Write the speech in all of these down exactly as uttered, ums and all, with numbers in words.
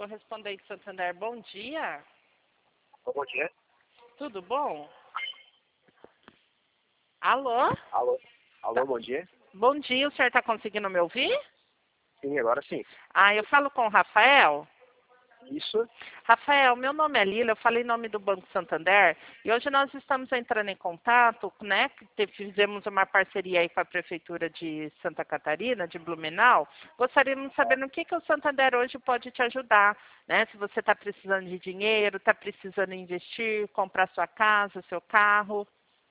Correspondente Santander, bom dia. Bom dia. Tudo bom? Alô? Alô? Alô, Tá. bom dia. Bom dia, o senhor está conseguindo me ouvir? Sim, agora sim. Ah, eu falo com o Rafael. Isso. Rafael, meu nome é Lila, eu falei em nome do Banco Santander e hoje nós estamos entrando em contato, né, que te- fizemos uma parceria aí com a Prefeitura de Santa Catarina, de Blumenau. Gostaríamos de saber no que, que o Santander hoje pode te ajudar, né? Se você está precisando de dinheiro, está precisando investir, comprar sua casa, seu carro.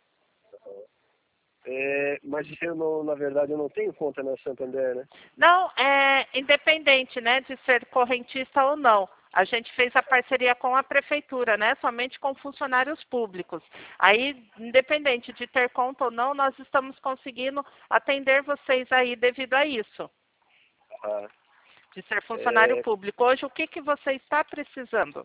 É, mas eu não, na verdade, eu não tenho conta na Santander, né? Não, é independente, né, de ser correntista ou não. A gente fez a parceria com a prefeitura, né, somente com funcionários públicos. Aí, independente de ter conta ou não, nós estamos conseguindo atender vocês aí devido a isso, Ah, de ser funcionário é, público. Hoje, o que que você está precisando?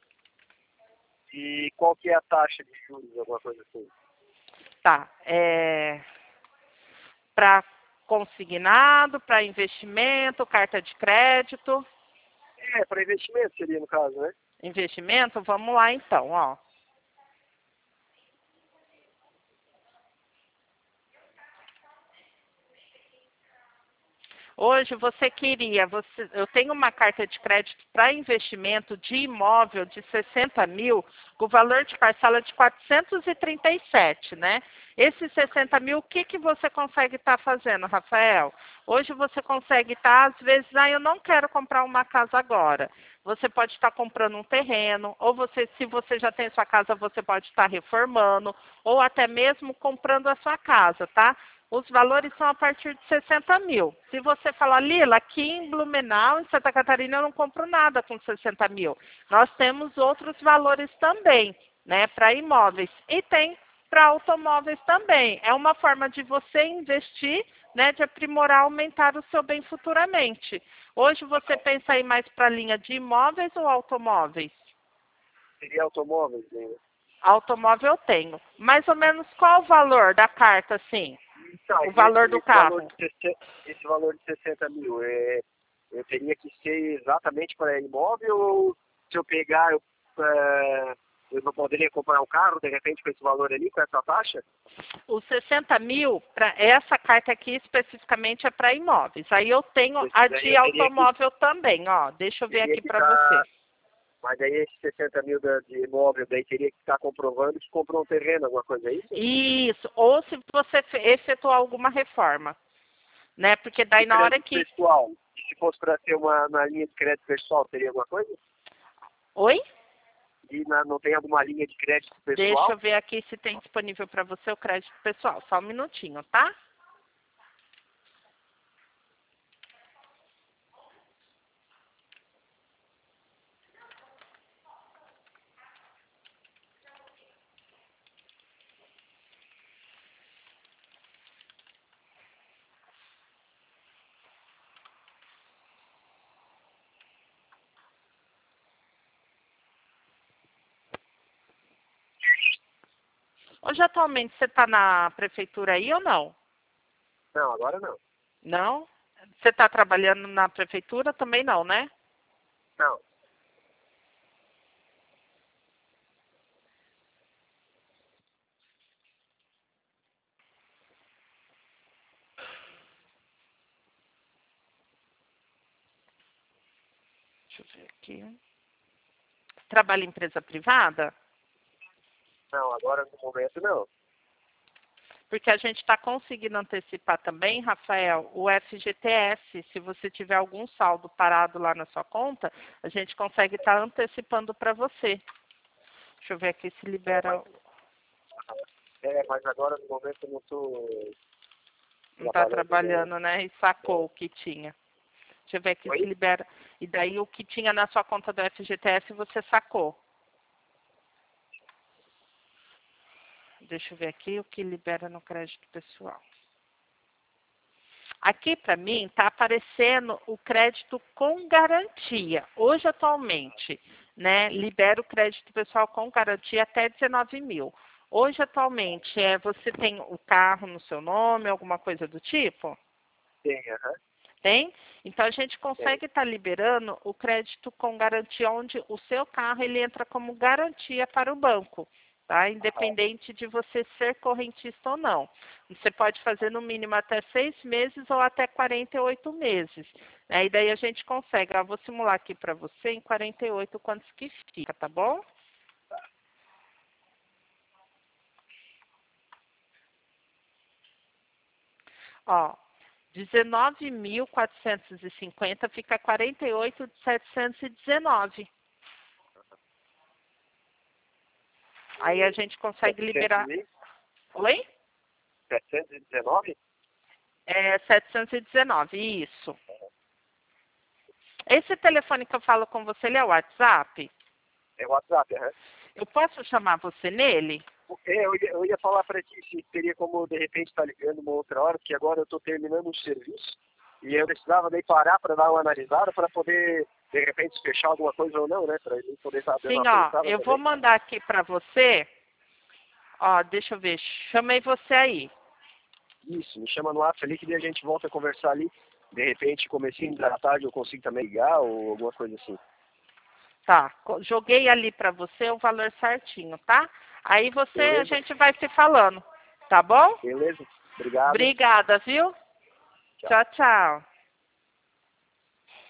e qual que é a taxa de juros, alguma coisa assim? Tá, é para consignado, para investimento, carta de crédito. É, para investimento seria no caso, né? Investimento, vamos lá então, ó. Hoje você queria, você, eu tenho uma carta de crédito para investimento de imóvel de sessenta mil, com valor de parcela de quatrocentos e trinta e sete, né? Esses sessenta mil, o que, que você consegue estar fazendo, Rafael? Hoje você consegue estar, às vezes, ah, eu não quero comprar uma casa agora. Você pode estar comprando um terreno, ou você, se você já tem sua casa, você pode estar reformando, ou até mesmo comprando a sua casa, tá? Os valores são a partir de sessenta mil. Se você falar, Lila, aqui em Blumenau, em Santa Catarina, eu não compro nada com sessenta mil. Nós temos outros valores também, né, para imóveis. E tem para automóveis também. É uma forma de você investir, né, de aprimorar, aumentar o seu bem futuramente. Hoje você pensa aí mais para a linha de imóveis ou automóveis? Seria automóveis, né? Automóvel eu tenho. Mais ou menos qual o valor da carta, assim? Tá, O e valor esse, do esse valor carro? de sessenta, esse valor de sessenta mil, é, eu teria que ser exatamente para imóvel ou se eu pegar, eu, é, eu não poderia comprar um carro, de repente, com esse valor ali, com essa taxa? Os sessenta mil, pra, essa carta aqui especificamente é para imóveis. Aí eu tenho a Daí de eu teria que, automóvel também, ó. Deixa eu ver teria aqui que para você. estar, mas daí esses sessenta mil da- de imóvel, daí teria que estar comprovando que comprou um terreno, alguma coisa, é isso? Isso, ou se você fe- efetuar alguma reforma, né? Porque E daí o na hora crédito que... pessoal, e se fosse para ter uma na linha de crédito pessoal, teria alguma coisa? Oi? E na- não tem alguma linha de crédito Deixa pessoal? eu ver aqui se tem disponível para você o crédito pessoal. Só um minutinho, tá? Hoje atualmente você está na prefeitura aí ou não? Não, agora não. Não? Você está trabalhando na prefeitura? Também não, né? Não. Deixa eu ver aqui. Trabalha em empresa privada? Não, agora no momento não. Porque a gente está conseguindo antecipar também, Rafael, o F G T S. Se você tiver algum saldo parado lá na sua conta, a gente consegue estar antecipando para você. Deixa eu ver aqui se É, mas, libera. é, mas agora no momento eu não estou Não está trabalhando, não. trabalhando, né? E sacou o que tinha. Deixa eu ver aqui se Oi? libera. E daí o que tinha na sua conta do F G T S você sacou. Deixa eu ver aqui o que libera no crédito pessoal. Aqui para mim está aparecendo o crédito com garantia. Hoje atualmente, né, libera o crédito pessoal com garantia até dezenove mil. Hoje atualmente é você tem o carro no seu nome, alguma coisa do tipo? Tem, aham. Tem? Então a gente consegue estar liberando o crédito com garantia, onde o seu carro ele entra como garantia para o banco, tá? Independente de você ser correntista ou não. Você pode fazer no mínimo até seis meses ou até quarenta e oito meses. Né? E daí a gente consegue. Eu vou simular aqui para você em quarenta e oito quantos que fica, tá bom? Ó, dezenove mil quatrocentos e cinquenta fica quarenta e oito mil setecentos e dezenove. Aí a gente consegue liberar. Oi? setecentos e dezenove? É setecentos e dezenove, isso. Esse telefone que eu falo com você, ele é o WhatsApp? É o WhatsApp, aham. Eu posso chamar você nele? É, eu ia, eu ia falar para ti se teria como, de repente, estar ligando uma outra hora, porque agora eu estou terminando um serviço e eu precisava daí parar para dar uma analisada para poder, de repente, fechar alguma coisa ou não, né? Para ele poder estar dando Sim, uma ó, pensada eu também. vou mandar aqui para você. Ó, deixa eu ver, chamei você aí. Isso, me chama no WhatsApp ali que daí a gente volta a conversar ali. De repente, comecinho da tarde eu consigo também ligar ou alguma coisa assim. Tá, co- joguei ali para você o valor certinho, tá? Aí você, a Beleza? gente vai se falando, tá bom? Beleza? Obrigado. Obrigada, viu? Tchau. Tchau, tchau.